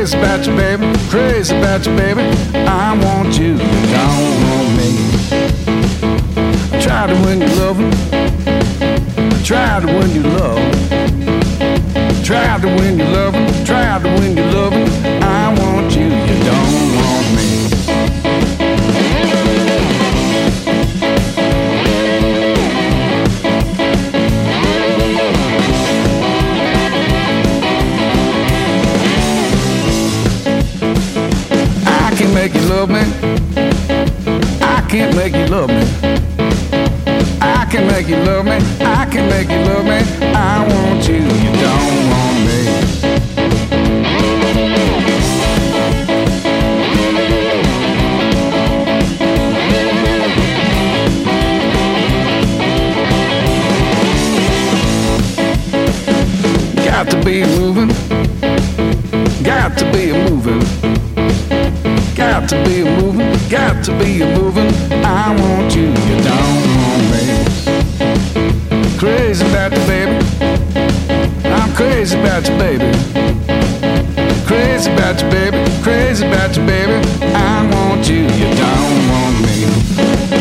crazy about you, baby, crazy about you, baby. I want you, you don't want me. I try to win your loving, I try to win your love, try to win your loving, try to win your loving. I want you, you don't want me. I can't make you love me, I can't make you love me, I can make you love me, I can make you love me. I want you, you don't want me. Got to be moving, got to be moving, got to be moving, got to be moving. I want you, you don't want me. Crazy about you, baby, I'm crazy about you, baby, crazy about you, baby, crazy about you, baby. I want you, you don't want me.